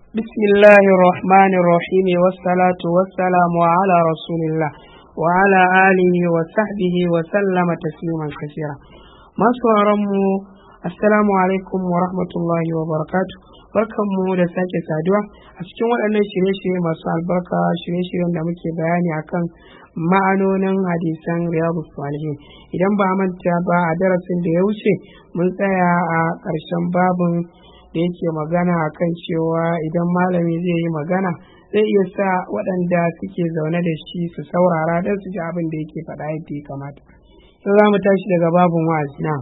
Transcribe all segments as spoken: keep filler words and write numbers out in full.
بسم الله الرحمن الرحيم والصلاة والسلام على رسول الله وعلى آله وصحبه وسلم تسليما كثيرا. ما سوارمو السلام عليكم ورحمة الله وبركاته. barkanmu da sake saduwa a cikin waɗannan shirye-shirye masu albarka, shirye-shiryen da muke bayani akan ma'anonin hadisan riyadus salihin. Idan ba manta ba, a darasin da ya wuce mun tsaya a ƙarshen babin da yake magana akan cewa idan malami zai yi magana zai iya sa waɗanda suke zaune da shi su saurara don su ji abin da yake faɗa yadda ya kamata. Sai za mu tashi daga babin wa'azi na.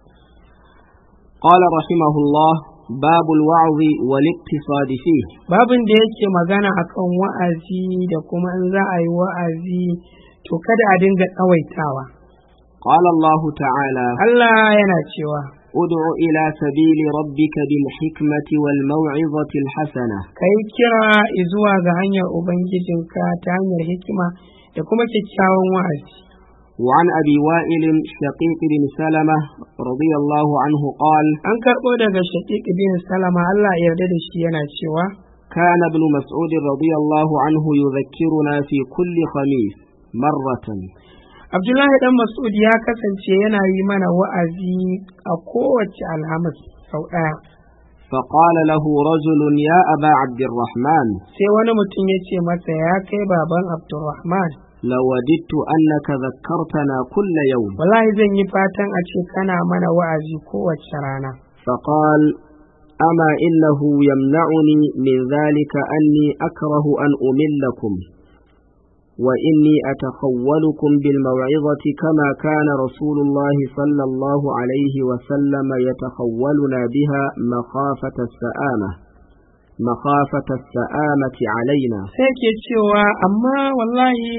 قال رحمه الله باب الوعظ والاقتصاد فيه. babin da yake magana akan wa'azi da kuma in za a yi wa'azi to kada a dinga tsawaitawa. قال الله تعالى Allah yana cewa ادع إلى سبيل ربك بالحكمة والموعظة الحسنة. kai kira zuwa ga hanyar ubangijinka ta hanyar hikima da kuma kyakkyawan wa'azi. وعن أبي وائل شقيق بن سلمة رضي الله عنه قال an karɓo daga shaqiq bin salama Allah ya yarda da shi yana cewa كان ابن مسعود رضي الله عنه يذكرنا في كل خميس مرة. Abdullahi dan Mas'ud ya kasance yana yi mana wa'azi a kowace alhamis sau ɗaya. فقال له رجل يا أبا عبد الرحمن sai wani mutum ya ce masa, ya kai baban Abdurrahman, لوددت أنك ذكرتنا كل يوم. wallahi zan yi fatan a ce kana mana wa'azi kowace rana. فقال أما إنه يمنعني من ذلك أني أكره أن أملكم وإني أتخولكم بالموعظة كما كان رسول الله صلى الله عليه وسلم يتخولنا بها مخافة السآمة مخافة السآمة علينا. sai ke cewa amma wallahi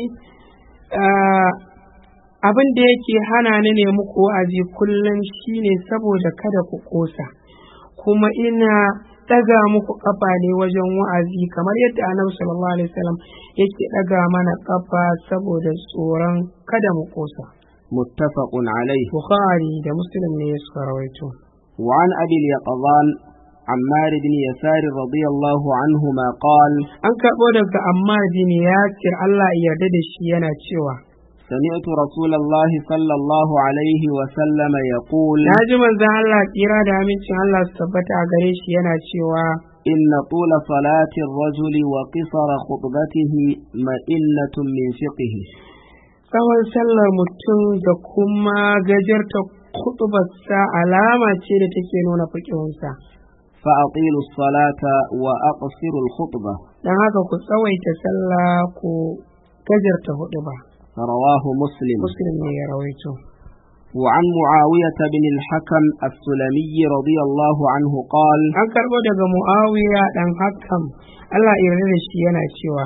abin da yake hana ni ne muku wa'azi kullum shine saboda kada ku kosa, kuma ina daga muku kafa ne wajen wa'azi kamar yadda Annabi sallallahu alaihi wasallam yake daga mana kafa saboda tsoron kada mu kosa. متفق عليه. Bukhari da Muslim ne suka rawaito. وعن أبي اليقظان عمار بن يسار رضي الله عنهما قال an karɓo daga Ammar bin Yasir Allah ya yarda da shi yana cewa سمعت رسول الله صلى الله عليه وسلم يقول na ji manzon Allah tsira da amincin Allah su tabbata a gare shi yana cewa إن طول صلاة الرجل وقصر خطبته مئنة من فقه. tsawon sallar mutum da kuma gajarta kutubarsa alama ce da take nuna fiƙihunsa. فأطيلوا الصلاة وأقصروا الخطبة. don haka ku tsawaita sallah ku gajarta huɗuba. رواه مسلم. Muslim ne ya rawaito. وعن معاوية بن الحكم السلمي رضي الله عنه قال an karɓo daga Muawiya dan Hakam Allah ya yarda da shi yana cewa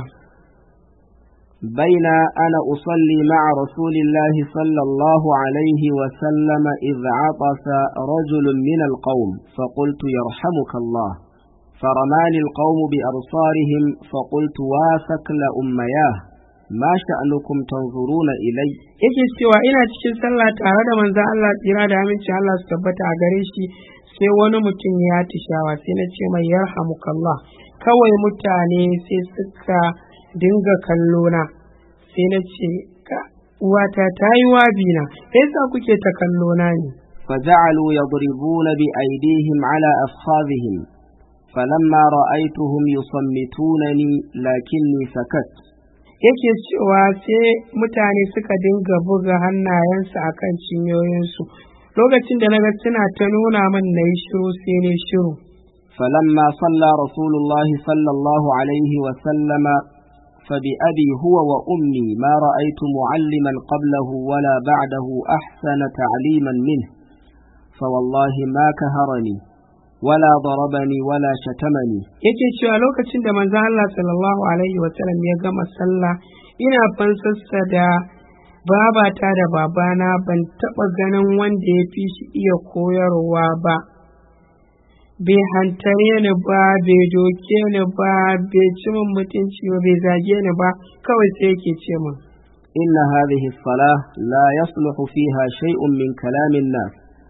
بين أنا أصلي مع رسول الله صلى الله عليه وسلم إذ عطس رجل من القوم فقلت يرحمك الله فرماني القوم بأبصارهم فقلت واسك لأمياه ما شأنكم تنظرون إلي. yake cewa ina cikin sallah tare da manzon Allah tsira da aminci Allah su tabbata a gare shi, sai wani mutum ya tishawa sai na ce mai yarhamukallah. Kawai mutane sai suka dinga kallo na, sai na ce ka uwata ta yi wabina, yasa kuke ta kallo na ne. فجعلوا يضربون بأيديهم على أفخاذهم فلما رأيتهم يصمتونني لكني سكت. yake cewa sai mutane suka dinga buga hannayensu akan cinyoyinsu, lokacin da naga suna ta nuna min na yi shiru sai ne shiru. فلما صلى رسول الله صلى الله عليه وسلم فبأبي هو وأمي ما رأيت معلما قبله ولا بعده أحسن تعليما منه فوالله ما كهرني ولا ضربني ولا شتمني. yake cewa lokacin da manzo Allah sallallahu alaihi wasallam ya gama sallah, ina fansarsa da babata da babana, ban taɓa ganin wanda ya fi shi iya koyarwa ba, bai hantare ni ba, bai doke ni ba, bai ci min mutunci ba, bai zage ni ba, kawai sai yake ce min إن هذه الصلاة لا يصلح فيها شيء من كلام الناس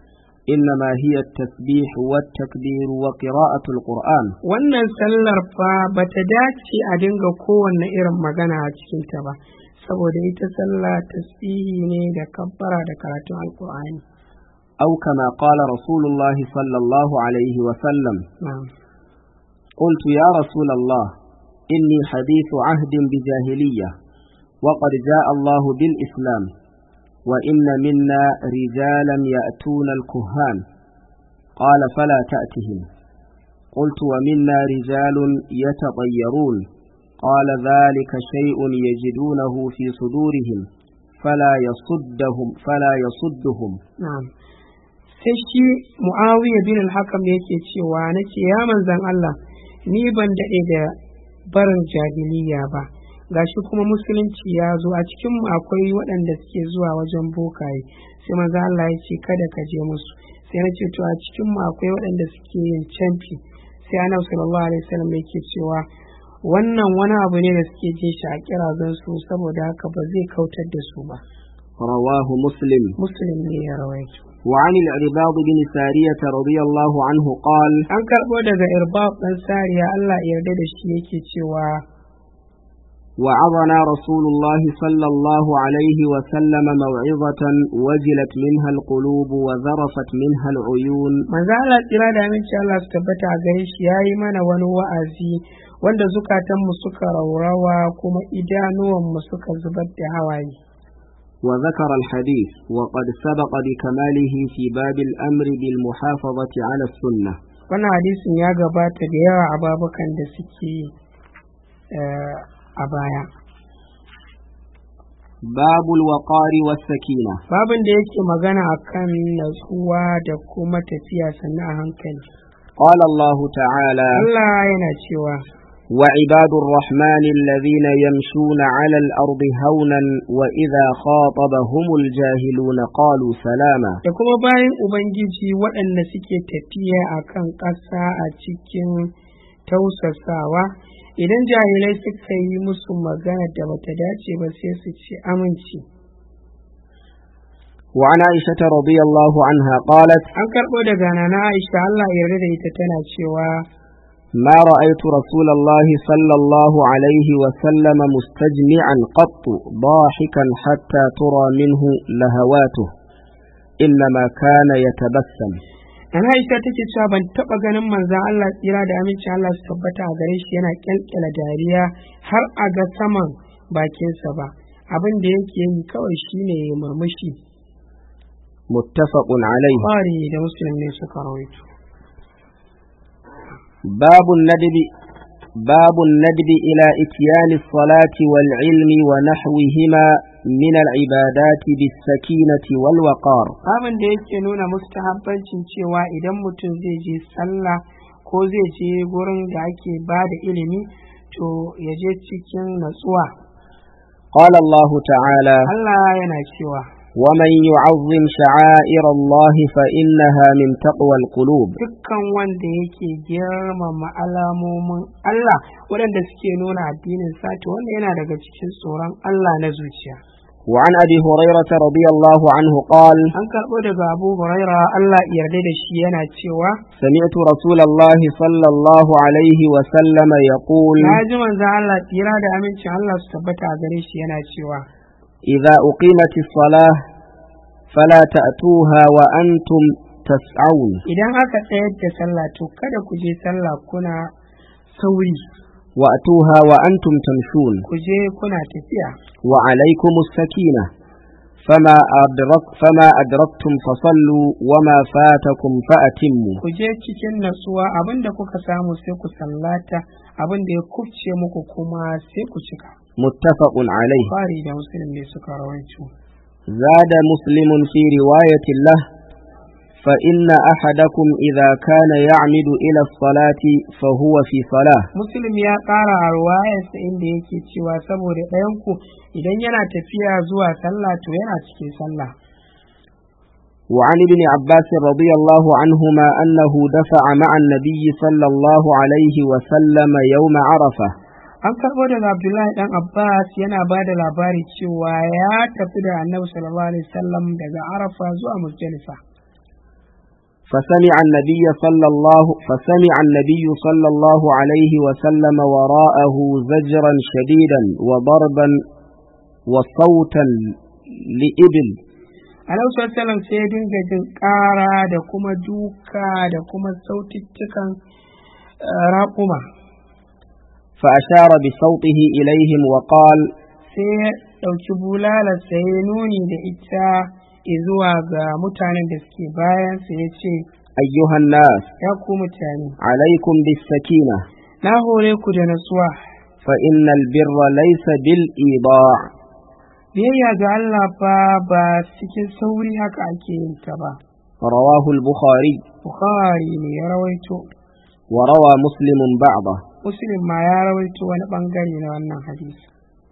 إنما هي التسبيح والتكبير وقراءة القرآن. wannan sallar fa bata dace a dinga kowanne irin magana a cikinta ba saboda ita sallah tasbihi ne da kabbara da karatun alqur'ani. أو كما قال رسول الله صلى الله عليه وسلم na'am قلت يا رسول الله إني حديث عهد بجاهلية وقد جاء الله بالإسلام وإن منا رجالا يأتون الكهان قال فلا تأتهم قلت ومنا رجال يتطيرون قال ذلك شيء يجدونه في صدورهم فلا يصدهم فلا يصدهم na'am sai shi Muawiya bin al-Hakam yake cewa nace ya manzon Allah ni ban daɗe da barin jahiliya ba gashi kuma musulunci ya zo a cikin mu akwai waɗanda suke zuwa wajen bokaye sai manzo Allah ya ce kada ka je musu sai na ce to a cikin mu akwai waɗanda suke yin canfi sai Annabi sallallahu alaihi wasallam yake cewa wannan wani abu ne da suke jin shi a kirazan su saboda haka ba zai kautar da su ba. رواه مسلم. Muslim ne ya rawaito. وعن العرباض بن سارية رضي الله عنه قال an karɓo daga Irbab ɗan Sariya Allah ya yarda da shi yake cewa وعظنا رسول الله صلى الله عليه وسلم موعظة وجلت منها القلوب وذرفت منها العيون. manzo Allah tsira da aminci Allah su tabbata a gare shi yayi mana wani wa'azi wanda zukatanmu suka raurawa kuma idanuwanmu suka zubar da hawaye. وذكر الحديث وقد سبق بكماله في باب الأمر بالمحافظة على السنة. wannan hadisin ya gabata da yawa a babukan da suke a baya. باب الوقار والسكينة. babin da yake magana akan natsuwa da kuma tafiya sannan a hankali. قال الله تعالى Allah yana cewa وعباد الرحمن الذين يمشون على الأرض هونا وإذا خاطبهم الجاهلون قالوا سلاما. da kuma bayan ubangiji waɗanda suke tafiya akan ƙasa a cikin tausasawa idan jahilai suka yi musu magana da bata dace ba sai su ci aminci. وعن عائشة رضي الله عنها قالت an karɓo daga nana Aisha Allah ya yarda da ita tana cewa ما رأيت رسول الله صلى الله عليه وسلم مستجمعا قط ضاحكا حتى ترى منه لهواته إنما كان يتبسم. Nana Aisha take cewa ban taɓa ganin manzon Allah tsira da aminci Allah su tabbata a gare shi yana kyalkyala dariya har a ga saman bakinsa ba abin da yake yi kawai shine ya murmushi. متفق عليه. Bukhari da Muslim ne suka rawaito. باب الندب باب الندب إلى إتيان الصلاة والعلم ونحوهما من العبادات بالسكينة والوقار. Babin da yake nuna mustahabbancin cewa idan mutum zai je sallah ko zai je gurin da ake ba da ilimi to ya je cikin natsuwa. قال الله تعالى Allah yana cewa ومن يعظم شعائر الله فإنها من تقوى القلوب. dukkan wanda yake girmama alamomin Allah waɗanda suke nuna addinin sa to wanda yana daga cikin tsoron Allah na zuciya. وعن أبي هريرة رضي الله عنه قال An karɓo daga Abu Huraira Allah ya yarda da shi yana cewa سمعت رسول الله صلى الله عليه وسلم يقول na ji manzon Allah tsira da amincin Allah su tabbata a gare shi yana cewa إذا أقيمت الصلاة فلا تأتوها وأنتم تسعون. idan aka tsayar da sallah to kada ku je sallah kuna sauri وأتوها وأنتم تمشون. ku je kuna tafiya. وعليكم السكينة فما أدرك فما أدركتم فصلوا وما فاتكم فأتموا. ku je cikin natsuwa abinda kuka samu sai ku sallata abinda ya kufce muku kuma sai ku cika. متفق عليه. Bukhari da Muslim ne suka rawaito. زاد مسلم في رواية له فإن أحدكم إذا كان يعمد إلى الصلاة فهو في صلاة. Muslim ya ƙara a ruwayarsa inda yake cewa saboda ɗayanku idan yana tafiya zuwa sallah to yana cikin sallah. وعن ابن عباس رضي الله عنهما أنه دفع مع النبي صلى الله عليه وسلم يوم عرفة. An karɓo daga Abdullahi ɗan Abbas yana ba da labari cewa ya tafi da Annabi sallallahu alaihi wasallam daga Arafa zuwa Muzdalifa. فسمع النبي صلى الله فسمع النبي صلى الله عليه وسلم وراءه زجرا شديدا وضربا وصوتا لإبل. Alaihi wasallam sai ya dinga jin ƙara da kuma duka da kuma sautittukan raƙuma. فأشار بصوته إليهم وقال sai ya ɗauki bulalar sai ya nuni da ita zuwa ga mutanen da suke bayan sai ya ce, أيها الناس ya ku mutane, عليكم بالسكينة na hore ku da natsuwa, فإن البر ليس بالإيضاع. biyayya ga Allah fa ba cikin sauri haka ake yin ta ba. رواه البخاري Bukhari ne ya rawaito, وروى مسلم بعضه. Muslim ma ya rawaito wani bangare na wannan hadisi.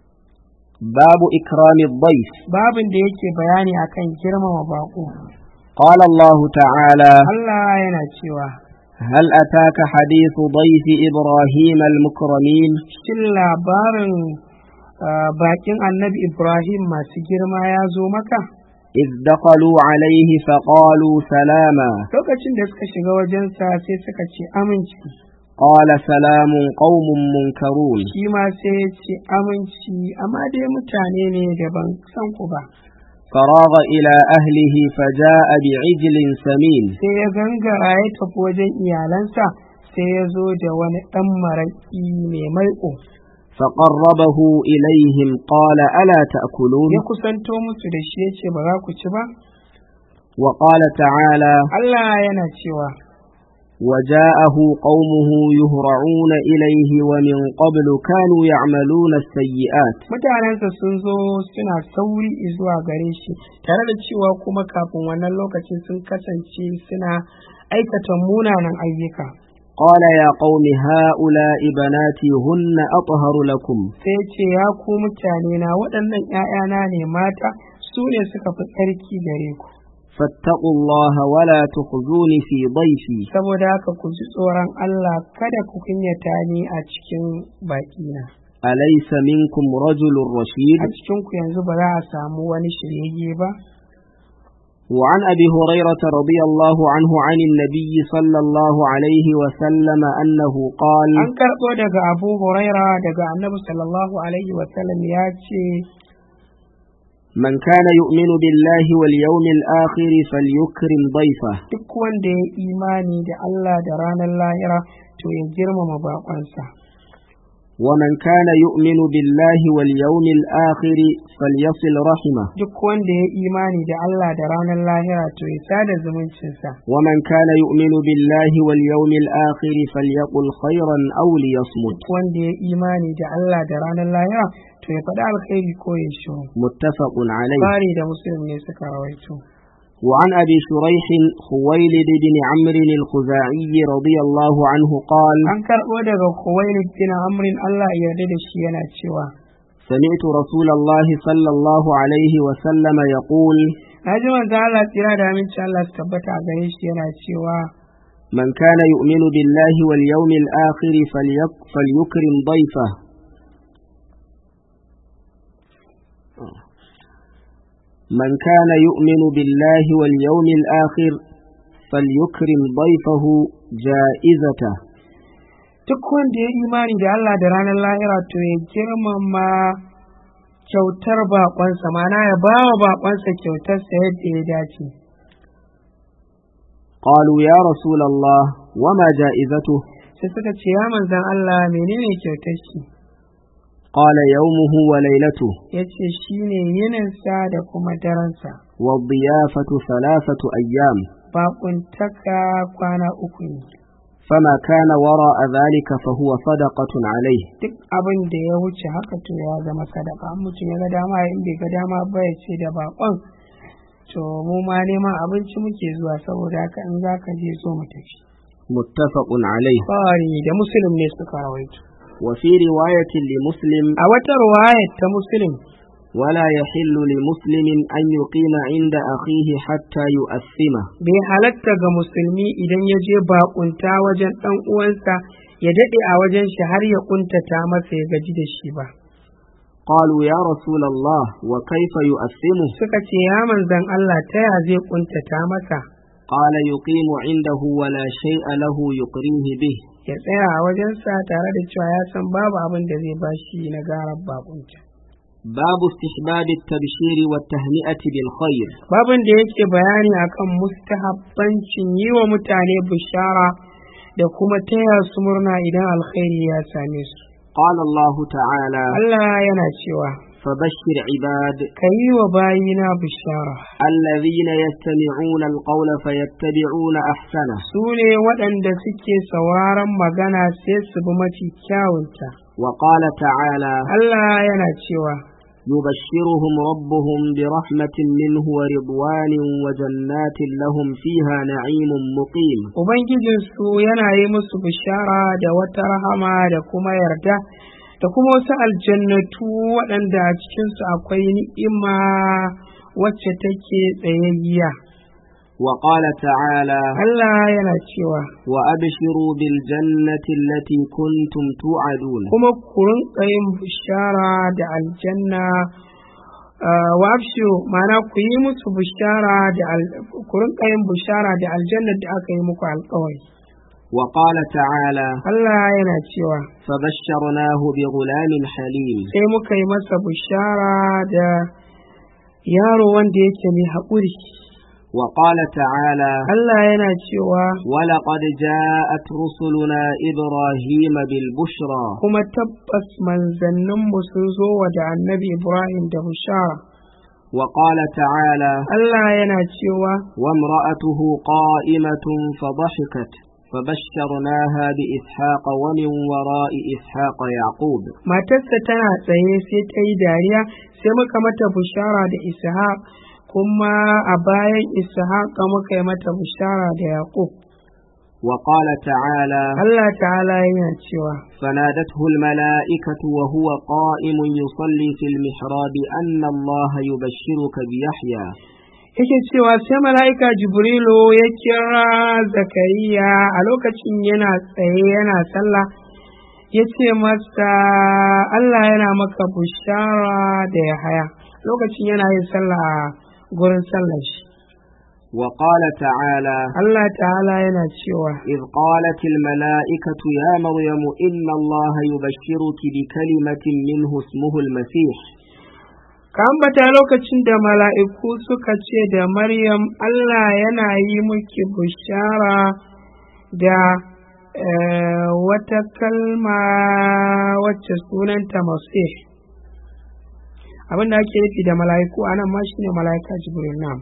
باب إكرام الضيف. Babin da yake bayani akan girmama baƙo. قال الله تعالى Allah yana cewa, هل أتاك حديث ضيف إبراهيم المكرمين shin labarin ah, baƙin annabi Ibrahim masu girma ya zo maka? إذ دخلوا عليه فقالوا سلاما Lokacin da suka shiga wajensa sai suka ce aminci, قال سلام قوم منكرون shi ma sai ya ce aminci, amma dai mutane ne da ban san ku ba. فراغ إلى أهله فجاء بعجل سمين Sai ya gangara ya tafi wajen iyalansa sai ya zo da wani ɗan maraƙi mai maiƙo. فقربه إليهم قال ألا تأكلون Ya kusanto musu da shi ya ce ba za ku ci ba? وقال تعالى Allah yana cewa, وجاءه قومه يهرعون إليه ومن قبل كانوا يعملون السيئات mutanensa sun zo suna sauri zuwa gare shi, tare da cewa kuma kafin wannan lokacin sun kasance suna aikata munanan ayyuka. قال يا قوم هؤلاء بناتي هن أطهر لكم Sai ce, ya ku mutane na waɗannan ‘ya'yana ne mata, su ne suka fi tsarki gare ku. فاتقوا الله ولا تخزوني في ضيفي Saboda haka ku ji tsoron Allah, kada ku kunyata ni a cikin baƙina. أليس منكم رجل رشيد A cikinku yanzu ba za a samu wani shiryayye ba. وعن أبي هريرة رضي الله عنه عن النبي صلى الله عليه وسلم أنه قال An karɓo daga Abu Huraira daga Annabi sallallahu alaihi wasallam ya ce, من كان يؤمن بالله واليوم الآخر فليكرم ضيفه duk wanda ya imani da Allah da ranar lahira to ya girmama baƙonsa. ومن كان يؤمن بالله واليوم الآخر فليصل رحمه Duk wanda ya imani da Allah da ranar lahira to ya sada zumuncinsa. ومن كان يؤمن بالله واليوم الآخر فليقل خيرا أو ليصمت Duk wanda ya imani da Allah da ranar lahira to ya faɗi alkhairi ko ya shiru. متفق عليه. Bukhari da Muslim ne suka rawaito. وعن أبي شريح خويلد بن عمرو الخزاعي رضي الله عنه قال An karɓo daga Khuwailid bin Amrin, Allah ya yarda da shi, yana cewa, سمعت رسول الله صلى الله عليه وسلم يقول na ji manzo Allah tsira da aminci Allah su tabbata a gare shi yana cewa, من كان يؤمن بالله واليوم الآخر فليك فليكرم ضيفه من كان يؤمن بالله واليوم الآخر فليكرم ضيفه جائزته duk wanda ya imani da Allah da ranar lahira to ya girmama kyautar baƙonsa, mana ya ba wa baƙonsa kyautarsa yadda ya dace. قالوا يا رسول الله وما جائزته Sai suka ce, ya manzan Allah, menene kyautar shi? قال يومه وليلته Ya ce shi ne yininsa da kuma daransa, والضيافة ثلاثة أيام baƙuntaka kwana uku ne. فما كان وراء ذلك فهو صدقة عليه Duk abin da ya wuce haka to ya zama sadaka. An mutum ya ga dama, in bai ga dama ba ya ce da baƙon, to mu ma neman abinci muke zuwa, saboda haka in za ka je so mu tafi. متفق عليه. Bukhari da Muslim ne suka rawaito. وفي رواية لمسلم A wata ruwayar ta Muslim, ولا يحل لمسلم أن يقيم عند أخيه حتى يؤثمه bai halatta ga musulmi idan ya je baƙunta wajen ɗan uwansa ya daɗe a wajen shi har ya ƙuntata masa ya gaji da shi ba. قالوا يا رسول الله وكيف يؤثمه Suka ce, ya manzan Allah, ta ya zai ƙuntata masa? قال يقيم عنده ولا شيء له يقريه به. ya tsaya a wajensa tare da cewa ya san babu abin da zai bashi na garar bakunta. باب استحباب التبشير والتهنئة بالخير. babin da yake bayani akan mustahabbancin yi wa mutane bishara da kuma taya su murna idan alkhairi ya same su. قال الله تعالى Allah yana cewa فبشر عباد ka yi wa bayina bishara الذين يستمعون القول فيتبعون أحسنه. su ne waɗanda suke sauraron magana sai su bi mafi kyawunta. وقال تعالى Allah yana cewa يبشرهم ربهم برحمة منه ورضوان وجنات لهم فيها نعيم مقيم. Ubangijinsu yana yi musu bishara da wata rahama da kuma yarda da kuma wasu aljannatu waɗanda a cikinsu akwai ni'ima wacce take tsayayya. وقال تعالى Allah yana cewa وأبشروا بالجنة التي كنتم توعدون. kuma ku rinƙa yin bishara da aljanna wa abshiru ma'ana ku yi musu bishara da ku rinƙa yin bishara da aljanna da aka yi muku alƙawari. وقال تعالى Allah yana cewa فبشرناه بغلام حليم. sai muka yi masa bishara da yaro wanda yake mai haƙuri. وقال تعالى Allah yana cewa ولقد جاءت رسلنا إبراهيم بالبشرى. kuma tabbas manzanninmu sun zo wa da annabi Ibrahim da bishara. وقال تعالى Allah yana cewa وامرأته قائمة فضحكت فبشرناها بإسحاق ومن وراء إسحاق يعقوب. matarsa tana tsaye sai ta yi dariya sai muka mata bishara da Ishaq kuma a bayan Ishaq muka yi mata bishara da Yaqub. وقال تعالى Allah ta'ala yana cewa فنادته الملائكة وهو قائم يصلي في المحراب أن الله يبشرك بيحيى. yake cewa sai mala'ika Jibrilu ya kira Zakariya a lokacin yana tsaye yana sallah ya ce masa Allah yana maka bishara da Yahaya lokacin yana yin sallah a gurin sallar shi. وقال تعالى Allah ta'ala yana cewa إذ قالت الملائكة يا مريم إن الله يبشرك بكلمة منه اسمه المسيح. ka ambata lokacin da mala'iku suka ce da Maryam Allah yana yi miki bishara da wata kalma wacce sunanta Masih. Abin da ake nufi da mala'iku anan ma shine mala'ika Jibril. Na'am.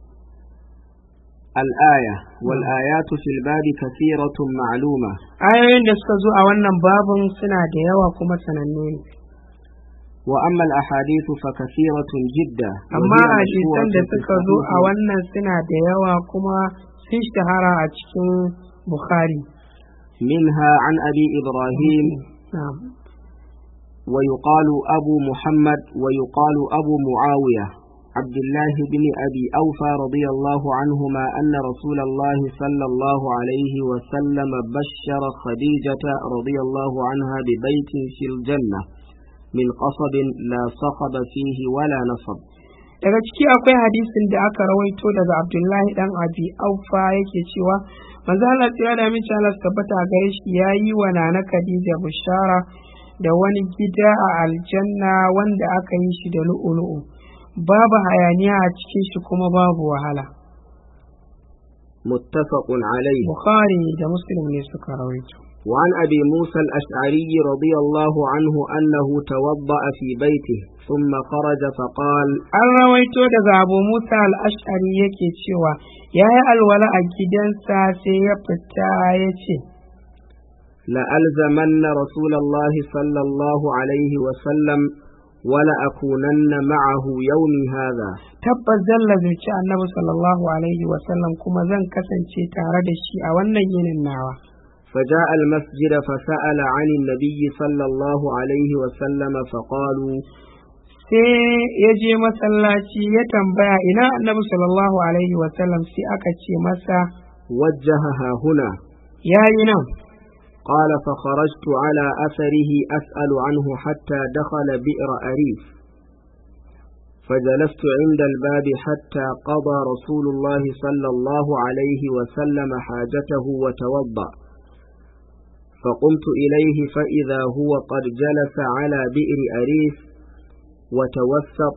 الآية والآيات في الباب كثيرة معلومة. ayoyin da suka zo a wannan babun suna da yawa kuma sanannu ne. وأما الأحاديث فكثيرة جدا. amma hadisan da suka zo a wannan suna da yawa kuma sun shahara a cikin Bukhari. منها عن أبي إبراهيم na'am ويقال أبو محمد ويقال أبو معاوية عبد الله بن أبي أوفى رضي الله عنهما أن رسول الله صلى الله عليه وسلم بشر خديجة رضي الله عنها ببيت في الجنة من قصب لا صخب فيه ولا نصب. daga ciki akwai hadisin da aka rawaito daga Abdullahi dan Abi Aufa yake cewa manzo Allah ya da mace Allah tabbata gare shi yayi wa nana Khadija bishara da wani gida a aljanna wanda aka yi shi da lu'ulu'u babu hayaniya a cikin shi kuma babu wahala. متفق عليه. Bukhari da Muslim ne suka rawaito. وعن أبي موسى الأشعري رضي الله عنه أنه توضأ في بيته ثم خرج فقال an rawaito daga Abu Musa al-Ash'ari yake cewa yayi alwala a gidansa sai ya fita ya ce لألزمن رسول الله صلى الله عليه وسلم ولأكونن معه يومي هذا. tabbas zan lazurci annabi sallallahu alaihi wa sallam kuma zan kasance tare da shi a wannan yinin nawa. فجاء المسجد فسأل عن النبي صلى الله عليه وسلم فقالوا sai ya je masallaci ya tambaya ina annabi sallallahu alaihi wa sallam sai aka ce masa وجهها هنا. yayi nan. قال فخرجت على أثره أسأل عنه حتى دخل بئر أريف. فجلست عند الباب حتى قضى رسول الله صلى الله عليه وسلم حاجته وتوضأ، فقمت إليه فإذا هو قد جلس على بئر أريس وتوسط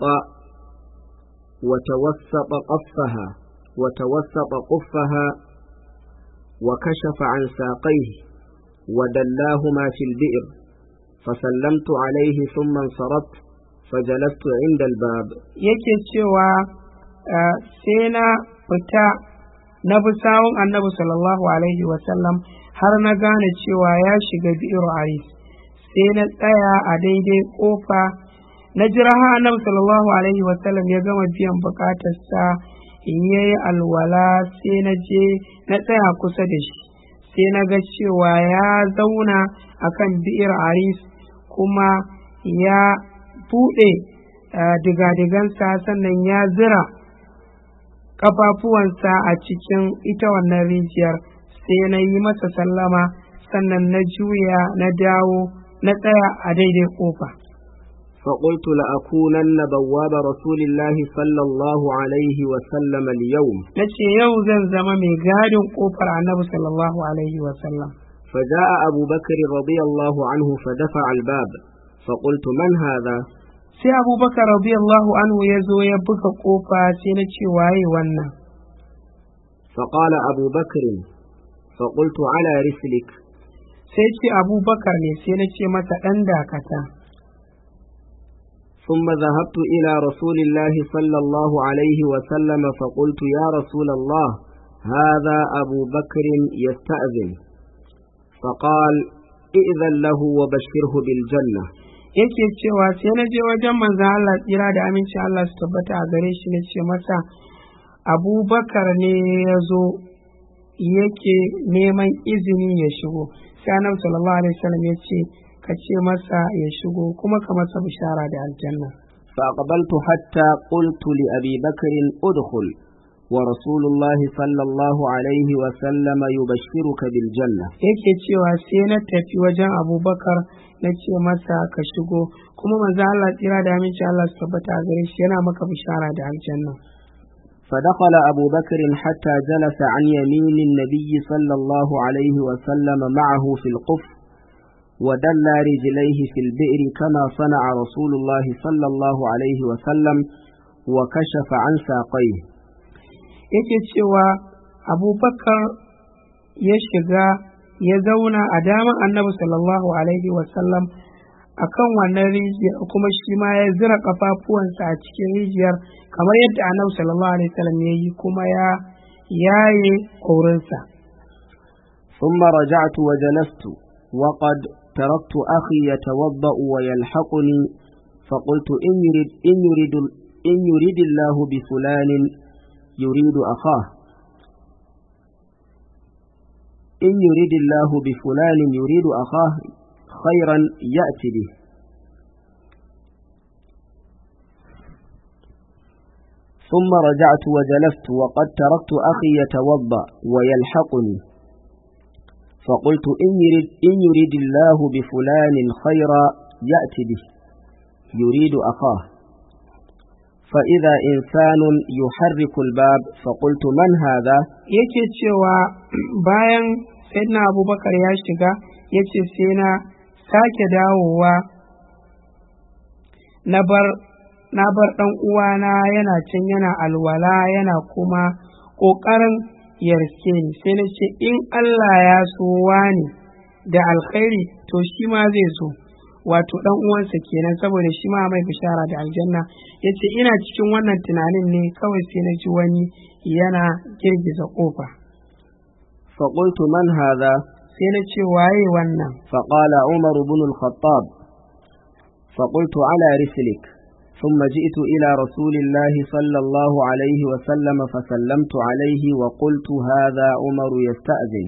وتوسط قفها وتوسط قفها وكشف عن ساقيه ودلاهما في البئر، فسلمت عليه ثم انصرفت فجلست عند الباب. yake cewa sai na fita na bi sawun annabi sallallahu alaihi wasallam har na gane cewa ya shiga bi'ir aris, sai na tsaya a daidai kofa na jira har annabi sallallahu alaihi wasallam ya gama biyan bukatarsa in yayi alwala, sai na je na tsaya kusa da shi, sai na ga cewa ya zauna akan bi'ir aris kuma ya buɗe digadigansa sannan ya zira ƙafafuwansa a cikin ita wannan rijiyar, sai na yi masa sallama sannan na juya na dawo na tsaya a daidai ƙofa. فقلت لأكونن بواب رسول الله صلى الله عليه وسلم اليوم. نشي يوزن زمن ميقاد قفر عن النبي صلى الله عليه وسلم. فجاء أبو بكر رضي الله عنه فدفع الباب، فقلت من هذا؟ سي أبو بكر رضي الله عنه يزو يبك قوفا سينشي واي ونا. فقال أبو بكر، فقلت على رسلك. سيشي أبو بكر سينشي متى أنداكتا. ثم ذهبت إلى رسول الله صلى الله عليه وسلم فقلت يا رسول الله هذا أبو بكر يستأذن، فقال إذن له وبشره بالجنة. yake cewa sai na je wajen manzon Allah tsira da aminci Allah su tabbata a gare shi na ce masa Abubakar ne ya zo yake neman izini ya shigo, sai Annabi sallallahu alaihi wasallam ya ce ka ce masa ya shigo kuma ka masa bishara da aljanna. فأقبلت حتى قلت لأبي بكر ادخل ورسول الله صلى الله عليه وسلم يبشرك بالجنة. yake cewa sai na tafi wajen Abubakar na ce masa ka shigo kuma manzo Allah tsira da aminci Allah su tabbata a gare shi yana maka bishara da aljanna. فدخل أبو بكر حتى جلس عن يمين النبي صلى الله عليه وسلم معه في القف ودل رجليه في البئر كما صنع رسول الله صلى الله عليه وسلم وكشف عن ساقيه. yake cewa Abubakar ya shiga ya zauna a daman Annabi sallallahu alaihi wasallam akan wannan rijiyar kuma shi ma ya zira kafafuwansa a cikin rijiyar kamar yadda Annabi sallallahu alaihi wasallam ya yi kuma ya yaye ƙaurinsa. ثم رجعت وجلست وقد تركت أخي يتوضأ ويلحقني، فقلت إن يريد, إن يريد, إن يريد الله بفلان يريد أخاه إن يريد الله بفلان يريد أخاه خيرا يأتي به. ثم رجعت وجلست وقد تركت أخي يتوضأ ويلحقني، فقلت إن يريد, إن يريد الله بفلان خيرا يأتي به يريد أخاه، فإذا إنسان يحرك الباب فقلت من هذا؟ yake cewa bayan sayyidina Abubakar ya shiga yace sai na sake dawowa na bar na bar dan uwana yana can yana alwala yana kuma kokarin yarke ni, sai na ce in Allah ya so wani da alkhairi to shi ma zai zo, wato dan uwansa kenan saboda shi ma mai bishara da aljanna. yace ina cikin wannan tunanin ne kawai sai na ji wani yana girgiza kofa. فقلت من هذا؟ sai na ce waye wannan? فقال عمر بن الخطاب، فقلت على رسلك، ثم جئت إلى رسول الله صلى الله عليه وسلم فسلمت عليه وقلت هذا عمر يستأذن،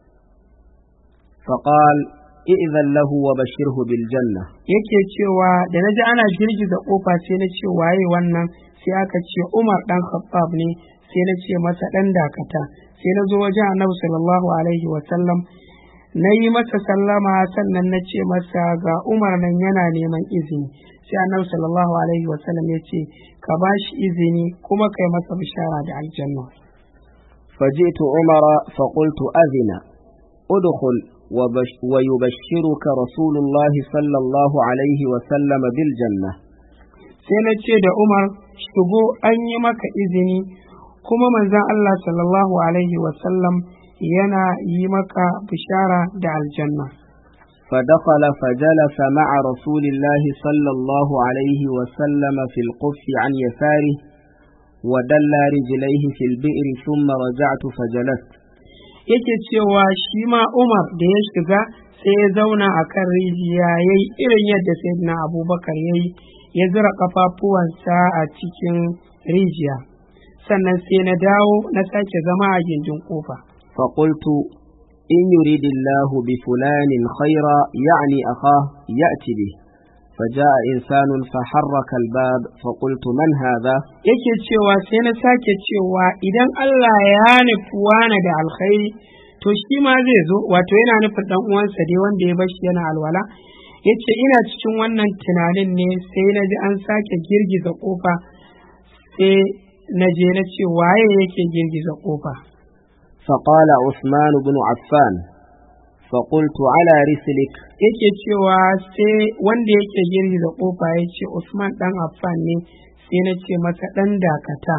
فقال إذن له وبشره بالجنة. yake cewa da naji ana girgiza kofa sai na ce waye wannan, sai aka ce Umar dan Khattab ne, sai na ce masa dan dakata, sai na zo wajen Annabi sallallahu alaihi wa sallam na yi masa sallama sannan na ce masa ga Umar nan yana neman izini, sai annabi sallallahu alaihi wasallam ya ce ka ba shi izini kuma kai masa bishara da aljanna. فجئت عمر فقلت أذن ادخل ويبشرك رسول الله صلى الله عليه وسلم بالجنة. sai na ce da Umar, shigo, an yi maka izini kuma manzon Allah sallallahu alaihi wasallam yana yi maka bishara da aljanna. فدخل فجلس مع رسول الله صلى الله عليه وسلم في القف عن يساره ودلى رجليه في البئر ثم رجعت فجلست. yake cewa shi ma Umar da ya shiga sai ya zauna a kan rijiya ya yi irin yadda sayyidina Abubakar ya yi, ya zura kafafuwansa a cikin rijiya, sannan sai na dawo na sake zama a gindin kofa. فقلت إن يريد الله بفلان خيرا يعني أخاه يأتي به. فجاء إنسان فحرك الباب فقلت من هذا؟ yake cewa sai na sake cewa idan Allah ya nufi wani da alkhairi to shi ma zai zo, wato yana nufin dan uwansa dai wanda ya bashi yana alwala. yace ina cikin wannan tunanin ne sai na ji an sake girgiza kofa, sai na je na ce waye yake girgiza kofa. فقال عثمان بن عفان فقلت على رسلك. yake cewa sai wanda yake girgiza kofa ya ce Usman dan Affan ne, sai na ce masa dan dakata.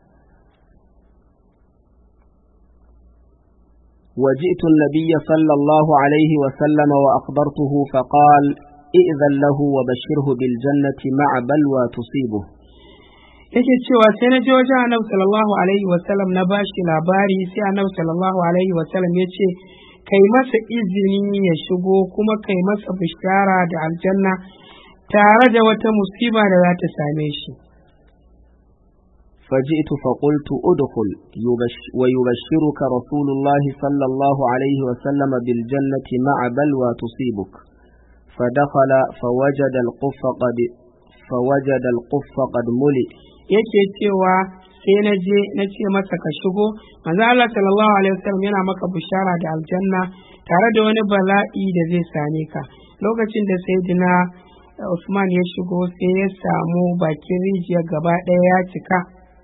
وجئت النبي صلى الله عليه وسلم وأخبرته فقال إئذن له وبشره بالجنة مع بلوى تصيبه. yake cewa sai na je wajen Annabi sallallahu alaihi wasallam na bashi labari, sai Annabi sallallahu alaihi wasallam ya ce kai masa izini ya shigo kuma kai masa bishara da aljanna tare da wata musiba da za ta same shi. فجئت فقلت ادخل ويبشرك رسول الله صلى الله عليه وسلم بالجنة مع بلوى تصيبك. فدخل فوجد القف قد فوجد القف قد ملئ. yake cewa sai na je na ce masa ka shigo, manzo Allah sallallahu alaihi wasallam yana maka bishara da aljanna tare da wani bala'i da zai same ka. Lokacin da sayyidina Usman ya shigo sai ya samu bakin rijiyar gaba ɗaya ya cika.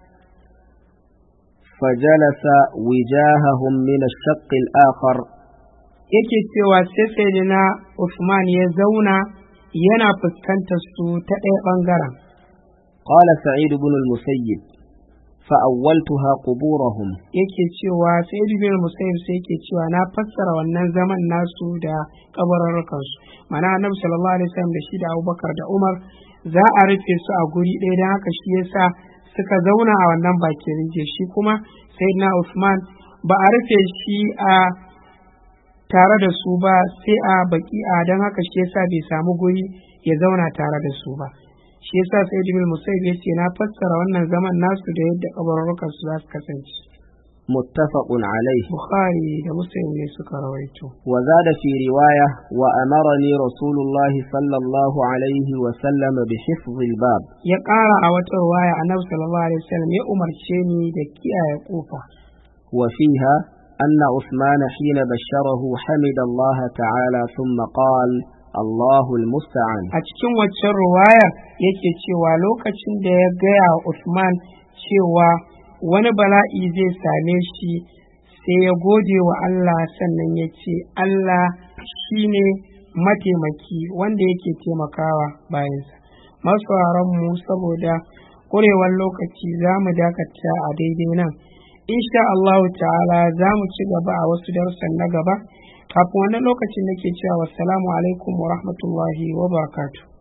فجلس وجاههم من الشق الآخر. yake cewa sai sayyidina Usman ya zauna yana fuskantar su ta ɗaya ɓangaren. قال سعيد بن المسيب فأولتها قبورهم. yake cewa Sa'id bin Musayyib sai yake cewa na fassara wannan zaman nasu da kabarurrukan su, mana Annabi sallallahu alaihi wasallam da shi da Abubakar da Umar za a rufe su a guri ɗaya, dan haka shi yasa suka zauna a wannan bakin rinje, shi kuma Sayyidina Usman ba a rufe shi a tare da su ba sai a baki'a, dan haka shi yasa bai samu guri ya zauna tare da su ba. shi yasa sai Jibril Musayyib yace na fassara wannan zaman nasu da yadda kabarurrukan su za su kasance. muttafaqun alayhi. Bukhari da Muslim ne suka rawaito. Wa zada fi riwaya wa amarani Rasulullahi sallallahu alaihi wa sallam bi hifdhil bab. Ya ƙara a wata riwaya Annabi sallallahu alaihi wasallam ya umarce ni da kiyaye kofa. Wa fiha anna Uthman hina basharahu hamida Allah ta'ala thumma qala Allahu al-musta'an. A cikin waccan riwayar yake cewa lokacin da ya gaya wa Uthman cewa wani bala'i zai same shi sai ya gode wa Allah, sannan ya ce Allah shine mataimaki wanda yake taimakawa bayansa. Masu mu saboda ƙurewar lokaci za mu dakata a daidai nan. Insha Allah ta'ala za mu ci gaba a wasu darussan na gaba. Kafin wannan lokacin nake cewa wassalamu alaikum wa rahmatullahi wa barakatuh.